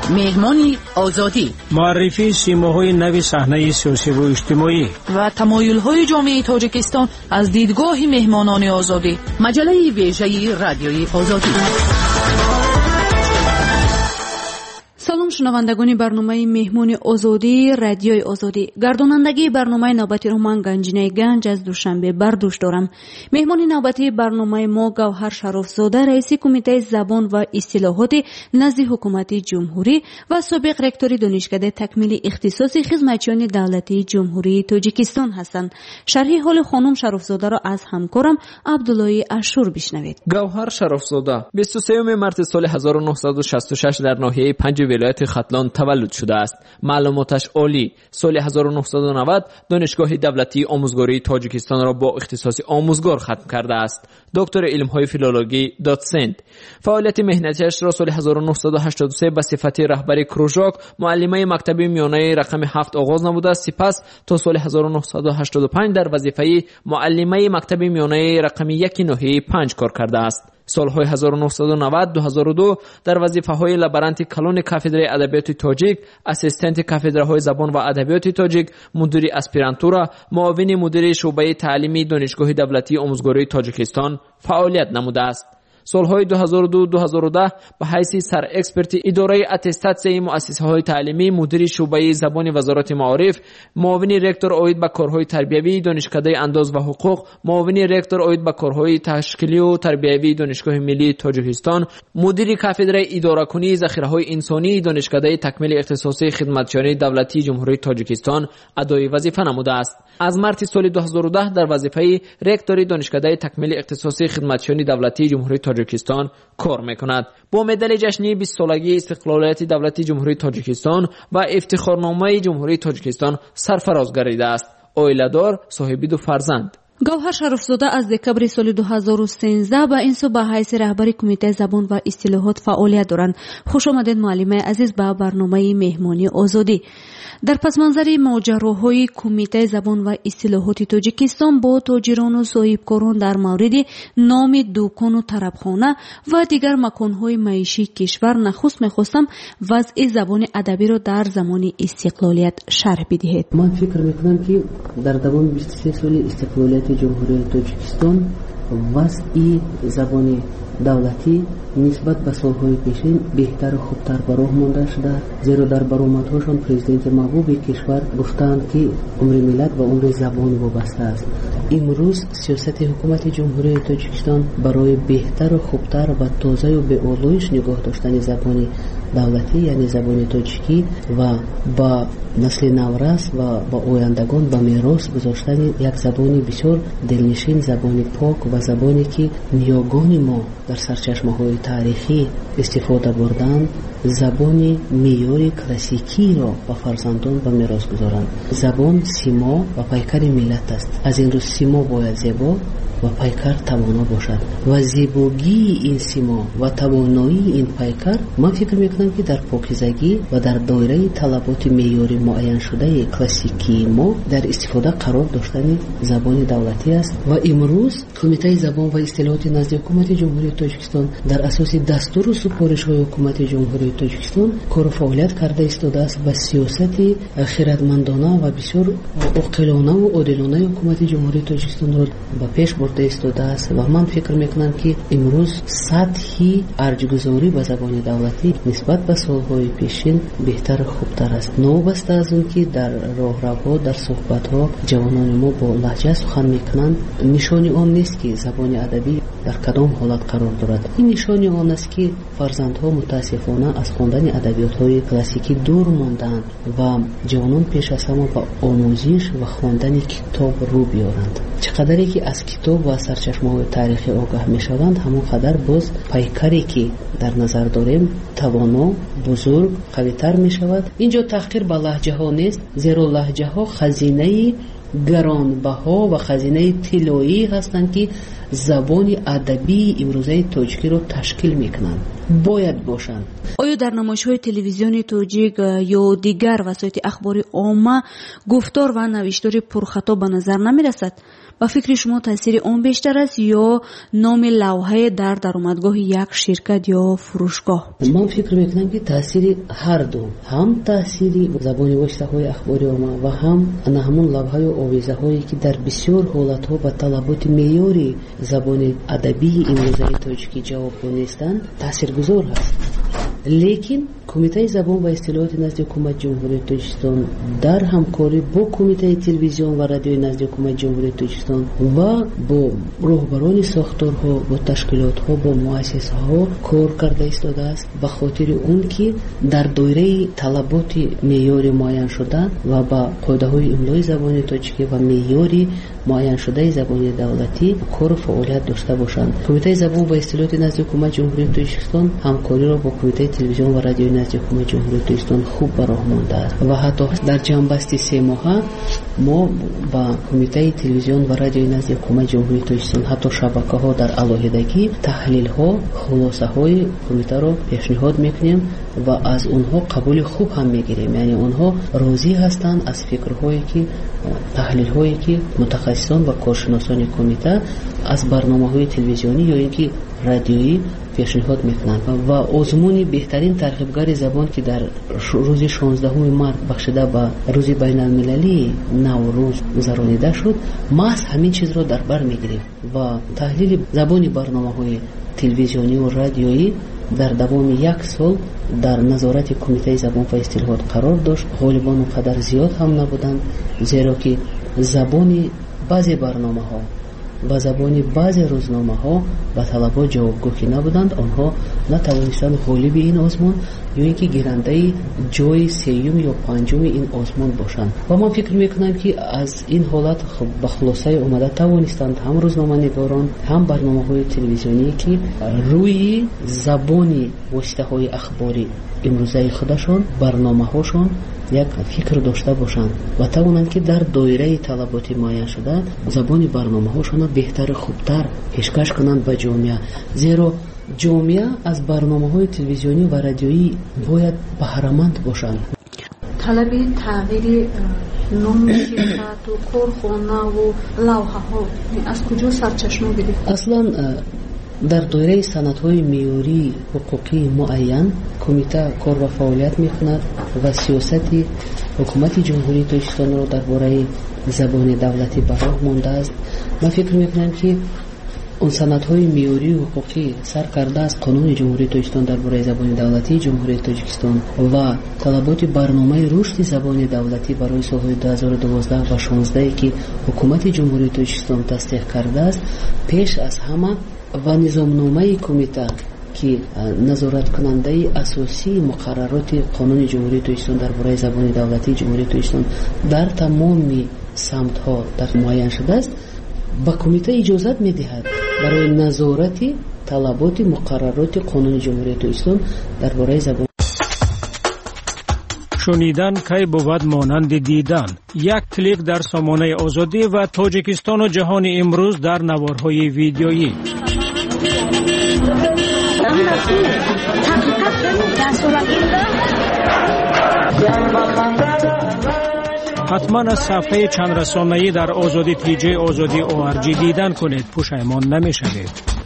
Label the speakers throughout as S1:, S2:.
S1: مهمانی آزادی،
S2: معرفی سیماهای نو صحنه سیاسی و اجتماعی
S1: و تمایل‌های جامعه تاجیکستان از دیدگاه مهمانان آزادی. مجله ویژه رادیوی آزادی.
S3: سلام شنوندگان برنامه مهمون آزادی رادیوی آزادی. گردانندگی برنامه نوبتی رو من گنجینه گنج از دوشنبه بر دوش دارم. مهمان نوبتی برنامه ما گوهر شرافزاده، رئیس کمیته زبان و اصطلاحات نزد حکومت جمهوری و سابق رکتور دانشکده تکمیل اختصاصی خدمتیان دولتی جمهوری تاجیکستان هستند. شرح حال خانم شرافزاده را از همکارم عبدالله اشور بشنوید.
S4: گوهر شرافزاده 23 مارس سال 1966 در ناحیه 5 ولایت ختلان تولد شده است. معلوماتش عالی. سال 1990 دانشگاه دولتی آموزگاری تاجیکستان را با اختصاص آموزگار ختم کرده است. دکتر علم‌های فیلولوژی داتسنت. فعالیت مهنتیش را سال 1983 به صفت رهبر کروژاک معلمه مکتب میانه رقم 7 آغاز نموده است. سپس تا سال 1985 در وظیفه معلمه مکتب میانه رقم 1 ناحیه 5 کار کرده است. سالهای 1990-2002 در وظیفه‌های لابرانت کلون کافدره ادبیات تاجیک، اسیستنت کافدره‌های زبان و ادبیات تاجیک، مدیر اسپیرانتورا، معاون مدیر شعبه تعلیمی دانشگاه دولتی آموزگاری تاجیکستان فعالیت نموده است. سالهای 2002-2010 به حیث سر اکسپرت اداره اتستاتسیای مؤسسه‌های تعلیمی، مدیر شعبه زبان وزارت معارف، معاون رکتور عاید به کارهای تربیوی دانشکده انداز و حقوق، معاون رکتور عاید به کارهای تشکیلی و تربیوی دانشگاه ملی تاجیکستان، مدیر کافدره اداره‌کنی ذخیره‌های انسانی دانشکده تکمیل اختصاصی خدمتیان دولتی جمهوری تاجیکستان ادای وظیفه نموده است. از مارس سال 2010 در وظیفه رکتور دانشکده تکمیل اختصاصی خدمتیان دولتی جمهوری تاجیکستان کار میکند. با مدال جشنی 20 سالگی استقلالیت دولتی جمهوری تاجیکستان و افتخارنامه جمهوری تاجیکستان سرفراز گردیده است. عائله‌دار، صاحب 2 فرزند.
S3: گوهر شرافزاده از دکمبر سال 2013 به این سو به حیث رهبر کمیته زبان و اصطلاحات فعالیت دارند. خوش آمدید معلم عزیز به برنامه مهمانی آزادی. در پس منظر ماجراهای کمیته زبان و اصطلاحات تاجیکستان با تاجران و صاحبکاران در مورد نام دکان و طربخانه و دیگر مکانهای معیشی کشور نخست می‌خواستم وضع زبان ادبی را در زمان استقلالیت شرح بدهید.
S5: من فکر می‌کنم که در دوام 23 سال استقلالیت جمهوری تاجیکستان وضع زبان دولتی نسبت به سالهای پیشین بهتر و خوبتر به راه مانده شده، زیرا در برآمدهاشان پرزیدنت محبوب کشور گفتند که عمر ملت و عمر زبان وابسته است. امروز سیاست حکومت جمهوری تاجیکستان برای بهتر و خوبتر و تازه و به آلایش نگاه داشتن زبان دولتی یعنی زبان تاجیکی و با نسل نورس و با آیندگان به میراث گذاشتن یک زبان بسیار دلنشین، زبان پاک و زبانی که نیاگان ما در سرچشمه‌های تاریخی استفاده بردن، زبان معیار کلاسیکی را به فرزندان به میراث گذارند. زبان سیما و پیکر ملت است. از این رو سیما باید زیبا و پیکر توانا باشد و زیبایی این سیما و توانایی این پیکر من فکر میکنم که در پاکیزگی و در دایره طلبات معیاری معین شده کلاسیکی ما در استفاده قرار داشتن زبان دولتی است. و امروز کمیته زبان و اصطلاحات نزد حکومت جمهوری تاجیکستان در اساس دستور و سفارش‌های حکومت جمهوری تاجیکستان کار و فعالیت کرده ایستاده است و سیاست خردمندانه و بسیار عاقلانه و عادلانه حکومت جمهوری تاجیکستان را به پیش برده ایستاده است و من فکر میکنم که امروز سطحی ارجگذاری به زبان دولتی نسبت به سالهای پیشین بهتر خوبتر است. نوبسته از اون که در راهروها در صحبت‌ها جوانان ما با لهجه سخن میکنند، نشانی آن نیست که زبان ادبی در کدام حالت قرار دارد. این نشانی آن است که فرزندها متاسفانه از خواندن ادبیات‌های کلاسیکی دور ماندند و جوانان پیش از همه به آموزش و خواندن کتاب رو بیارند. چقدری که از کتاب و سرچشمه‌های تاریخی آگاه میشوند، همون قدر باز پیکری که در نظر داریم توانا، بزرگ، قوی‌تر میشود. اینجا تحقیر به لهجه ها نیست، زیرا لهجه ها خزینه گرانبها و خزینه طلایی هستند که زبان ادبی امروزه تاجیکی رو تشکیل میکنند، باید باشند.
S3: آیا در نمایش‌های تلویزیونی تاجیک یا دیگر وسایل اخباری عامه گفتار و نوشتار پرخطا به نظر نمی‌رسد؟ با فکر شما تاثیر آن بیشتر است یا نام لوحه در درآمدگاه یک شرکت یا فروشگاه؟
S5: من فکر میکنم که تاثیر هر دو، هم تاثیر زبان واسطه‌های اخباری عامه و هم همون لوحه و آویزه‌هایی که در بسیار حالت‌ها با طلبات معیاری زبان ادبی امروزه تاجیکی جواب نیستند تاثیرگذار هست. لیکن کمیته زبان و اصطلاحات نزد حکومت جمهوری تاجیکستان در همکاری با کمیته تلویزیون و رادیوی نزد حکومت جمهوری تاجیکستان و با راهبران ساختارها، با تشکیلات‌ها، با مؤسسه‌ها کار کرده ایستاده است به خاطر اون که در دایره طلبات معیار معین شده و با قاعده‌های املای زبان تاجیکی و معیاری معین شده زبان دولتی کار و فعالیت داشته باشند. کمیته زبان و اصطلاحات نزد حکومت جمهوری تاجیکستان همکاری را با کمیته تلویزیون و رادیوی نزد حکومت جمهوری تاجیکستان خوب به راه مانده است و حتی در جنبستی 3 ماهه ما با کمیته تلویزیون و رادیوی نزد حکومت جمهوری تاجیکستان حتی شبکه‌ها در علاهیدگی تحلیل‌ها، خلاصه‌های کمیته را پیشنهاد می‌کنیم و از اونها قبول خوب هم می‌گیریم. یعنی اونها راضی هستند از فکرهایی که تحلیل‌هایی که متخصصان و کارشناسان کمیته از برنامه‌های تلویزیونی یا اینکه رادیویی پیشنهاد میکنند و آزمون بهترین ترغیبگر زبان که در روز 16 مارس بخشیده به روز بین المللی نوروز گذرانیده شد، ما از همین چیز را در بر میگیریم و تحلیل زبان برنامه‌های تلویزیونی و رادیویی در دوام 1 سال در نظارت کمیته زبان و اصطلاحات قرار داشت. غالباً اونقدر زیاد هم نبودند، زیرا که زبان بعضی برنامه‌ها و زبان بعضی روزنامه‌ها و طلبات جوابگوی نبودند، آنها نتوانستند غالب این آزمون یا اینکه گیرنده جای 3 یا 5 این آزمون باشند و من فکر میکنم که از این حالت به خلاصه اومده توانستند هم روزنامه‌نگاران هم برنامه‌های تلویزیونی که روی زبان واسطه‌های اخباری امروزه خودشان برنامه‌هاشون یک فکر داشته باشند و توانند که در دایره طلبات معین شده زبان برنامه‌هاشون بهتر خوبتر پیشکش کنند به جامعه، زیرا جامعه از برنامه‌های تلویزیونی و رادیویی باید بهره‌مند باشند.
S3: طلب تغییر نام شرکت و کارخانه و لوحه‌ها از کجا سرچشمه گرفت؟
S5: اصلا در دایره سندهای معیاری حقوقی معین کمیته کار و فعالیت می‌کند و سیاست حکومت جمهوری تاجیکستان را درباره زبان دولتی به راه مانده است. من فکر می‌کنم که اون سندهای معیاری حقوقی سر کرده از قانون جمهوری تاجیکستان درباره زبان دولتی جمهوری تاجیکستان و طلبات برنامه رشد زبان دولتی برای سال‌های 2012 و 2016 که حکومت جمهوری تاجیکستان تصدیق کرده است، پیش از همه و نظامنامه کمیته که نظارت کننده اساسی مقررات قانون جمهوری تاجیکستان درباره زبان دولتی جمهوری تاجیکستان در تمام سمت‌ها در معین شده است، با کمیته اجازت می‌دهد برای نظارت طلبات مقررات قانون جمهوری تاجیکستان درباره زبان.
S2: شنیدن کی بود مانند دیدن. یک کلیک در سامانه آزادی و تاجیکستان و جهان امروز در نوارهای ویدیویی. حتما از صفحه چند رسانه‌ای در آزادی تیجی آزادی ORG دیدن کنید، پشیمان نمی‌شوید.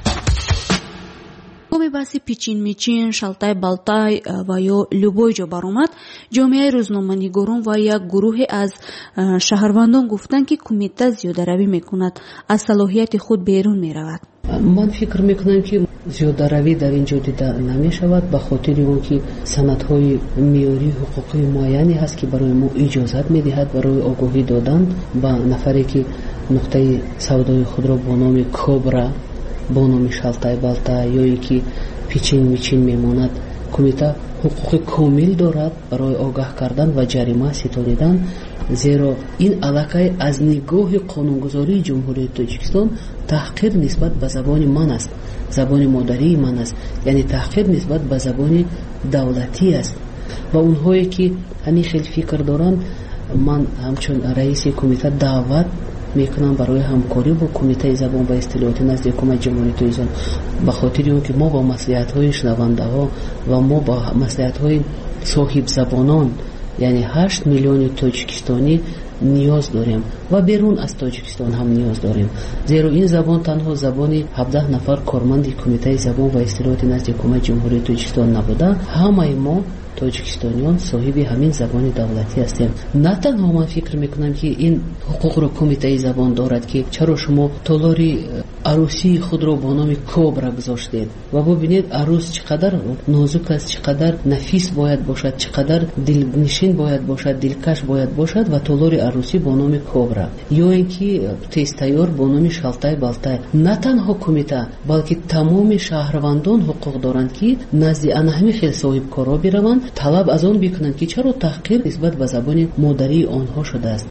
S3: بحث پیچین میچین، شالتای بالتای و یا لوبوی جا برآمد، جامعه روزنامه‌نگاران و یک گروه از شهروندان گفتند که کمیته زیاده روی میکند، از صلاحیت خود بیرون میرود.
S5: من فکر میکنم که زیاده روی در اینجا دیده نمی شود، به خاطر اون که سندهای معیاری حقوقی معینی هست که برای ما اجازت میدهد برای آگاهی دادن به نفری که نقطه سودای خود را با نام کبرا، با نام شالتای بالتا یا اینکه پیچین میچین میماند، کمیته حقوق کامل دارد برای آگاه کردن و جریمه ستانیدن، زیرا این علاقه از نگاه قانونگذاری جمهوری تاجیکستان تحقیر نسبت به زبان من است، زبان مادری من است، یعنی تحقیر نسبت به زبان دولتی است و اونهایی که همین خیلی فکر دارند من همچون رئیس کمیته دعوت میکنم برای همکاری با کمیته زبان و اصطلاحات نزد حکومت جمهوری تاجیکستان، به خاطر اون که ما با مصلحت‌های شنونده ها و ما با مصلحت‌های صاحب زبانان یعنی 8 میلیون تاجیکستانی نیاز داریم و بیرون از تاجیکستان هم نیاز داریم، زیرا این زبان تنها زبانی 17 نفر کارمند کمیته زبان و اصطلاحات نزد حکومت جمهوری تاجیکستان نبوده، همه ما تاجیکستانیان صاحب همین زبان دولتی هستیم. نه تنها من فکر میکنم که این حقوق رو کمیته زبان دارد که چرا شما تالاری عروسی خود رو با نام کبرا گذاشتید و ببینید عروس چقدر نازک است، چقدر نفیس باید باشد، چقدر دلنشین باید باشد، دلکش باید باشد و تالاری عروسی با نام کبرا، یا اینکه تیستایور با نام شالتای بالتای. نه تنها کمیته بلکه تمام شهروندان حقوق دارند که نزد آنها خیلی صاحب کارا بروند، طلب از آن بکنند که چرا تحقیر نسبت به زبان مادری آنها شده است.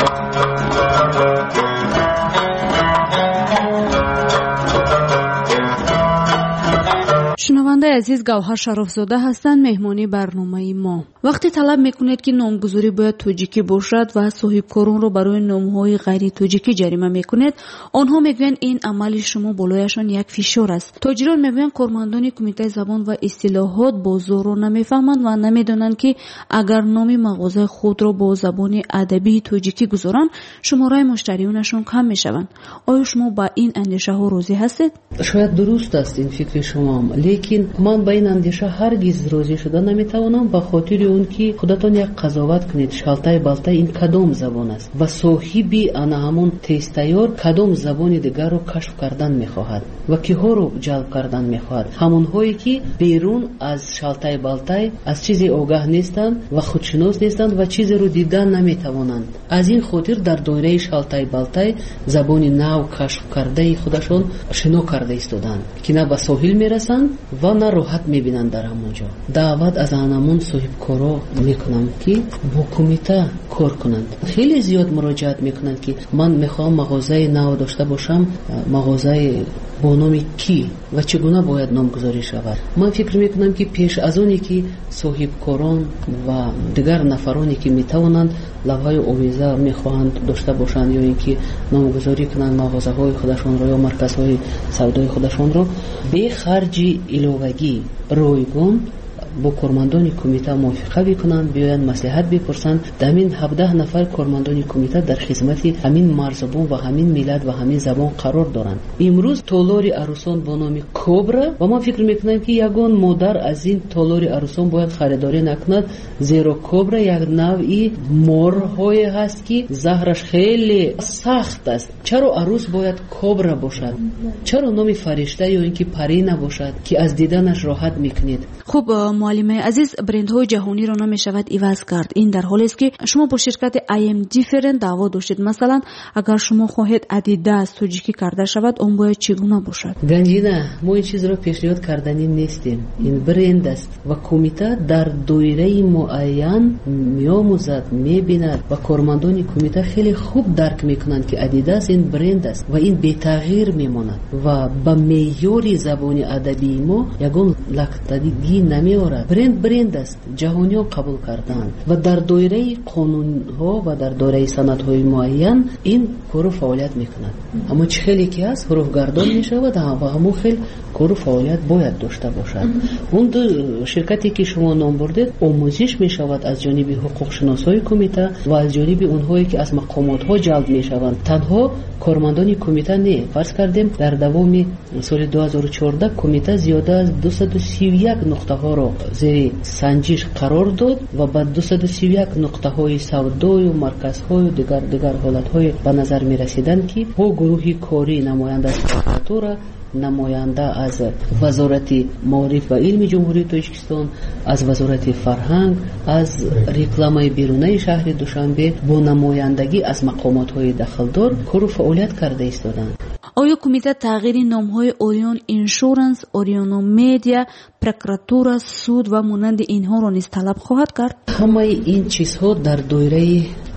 S3: شنونده عزیز، گوهر شرافزاده هستند مهمانی برنامه ما. وقتی طلب میکنید که نامگذاری باید توجیکی باشد و صاحب کارون رو برای نامهای غیر توجیکی جریمه میکنید، آنها میگویند این عمل شما بالایشان یک فشار است. تاجران میگویند کارمندان کمیته زبان و اصطلاحات بازار رو نمیفهمند و نمیدونند که اگر نام مغازه خود را با زبان ادبی توجیکی گذارند شماره مشتریانشون کم میشوند. آیا شما با این اندیشه ها راضی هستید؟
S5: شاید درست است این فکر شما، لیکن من با این اندیشه هرگز راضی شده نمیتوانم، به خاطر اون که خودتون یک قضاوت کنید شالتای بالتای این کدام زبان است و صاحبی آن همون تیستایور کدام زبان دیگر رو کشف کردن میخواهد و کیها رو جلب کردن میخواهد، همون هایی که بیرون از شالتای بالتای از چیزی آگاه نیستند و خودشناس نیستند و چیزی رو دیدن نمیتوانند. از این خاطر در دایره شالتای بالتای زبان نو کشف کرده خودشون شنو کرده ایستادند که نه به ساحل میرسند و نه راحت میبینند در همونجا. دعوت از آنمون صاحب کارا میکنم که با کمیته کار کنند. خیلی زیاد مراجعت میکنند که من میخوام مغازه نو داشته باشم، مغازه با نام کی و چگونه باید نامگذاری شود. من فکر میکنم که پیش از اونی که صاحب کاران و دیگر نفرانی که میتوانند لوحه آویزه میخواهند داشته باشند یا اینکه نامگذاری کنند مغازه های خودشون رو یا مرکز های سودای خودشون رو به خرج علاوگی رایگان با کارمندان کمیته موافقه بکنند، بیاین مصلحت بپرسند. همین 17 نفر کارمندان کمیته در خدمت همین مرزبان و همین ملت و همین زبان قرار دارند. امروز تالاری عروسان با نام کبرا و ما فکر میکنم که یگان مادر از این تالاری عروسان باید خریداری نکند، زیرا کبرا یک نوعی مارهای هست که زهرش خیلی سخت است. چرا عروس باید کبرا باشد؟ چرا نام فرشته یا اینکه پری نباشد که از دیدنش راحت میکنید؟
S3: خب معلم عزیز، برندهای جهانی را نمیشود عوض کرد. این در حالی است که شما با شرکت IM Different دعوا داشتید. مثلا اگر شما خواهید ادیداس توجیکی کرده شود اون باید چگونه باشد؟
S5: گنجینه ما این چیز را پیشنهاد کردنی نیستیم. این برند است و کمیته در دایره معین میآموزد، میبیند و کارمندان کمیته خیلی خوب درک میکنند که ادیداس این برند است و این بی تغییر میماند و با معیار زبان ادبی ما یگان لختگی نمیآورد. برند است، جهانی ها قبول کردن و در دایره قانون ها و در دایره سند های معین این کار فعالیت میکند. اما چه خیلی که هست حروف گردان میشود و همون خیلی کار فعالیت باید داشته باشد. اون دو شرکتی که شما نام بردید آموزش میشود از جانب حقوق شناسای کمیته و از جانب اونهایی که از مقامات ها جلب میشوند. تنها کارمندان کمیته نه. فرض کردیم در دوام سال 2014 کمیته زیاده از 231 نقطه ها را زیر سنجش قرار داد و بعد 231 نقطه های سودای و مرکز های و دیگر حالت های به نظر می رسیدن که با گروهی کاری نماینده از پرکاتورا، نماینده از وزارت معارف و علم جمهوری تاجیکستان، از وزارت فرهنگ، از رکلام بیرونی شهر دوشنبه با نمایندگی از مقامات های دخلدار کار و فعالیت کرده ایستادند.
S3: آیا کمیته تغییر نام‌های اوریون اینشورنس، اوریونو میدیا، پرکراتورا، سود و مانند اینها را نیز طلب خواهد کرد؟
S5: همه این چیزها در دایره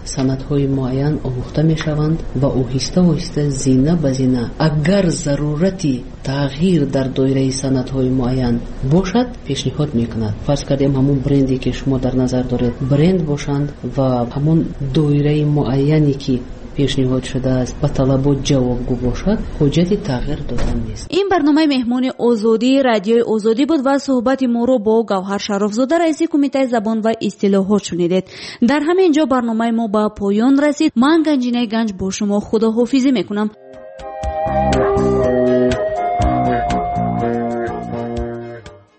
S5: санадҳои муайян омӯхта мешаванд ва оҳиста оҳиста зина ба зина агар зарурати тағйир дар доираи санадҳои муайян бошад пешниҳод мекунад. фарз кардем ҳамон бренде ки шумо дар назар доред бренд бошанд ва ҳамон доираи муайяне ки пешниҳод шудааст ба талабот ҷавобгӯ бошад, ҳоҷати тағйир додан нест.
S3: ин барномаи меҳмони озодӣ радиои озодӣ буд ва суҳбати моро бо Гавҳар Шарофзода, раиси кумитаи забон ва истилоҳот шунидед. дар ҳамин ҷо барномаи мо ба поён расид. ман Ганҷинаи Ганҷ бо шумо худоҳофизӣ мекунам.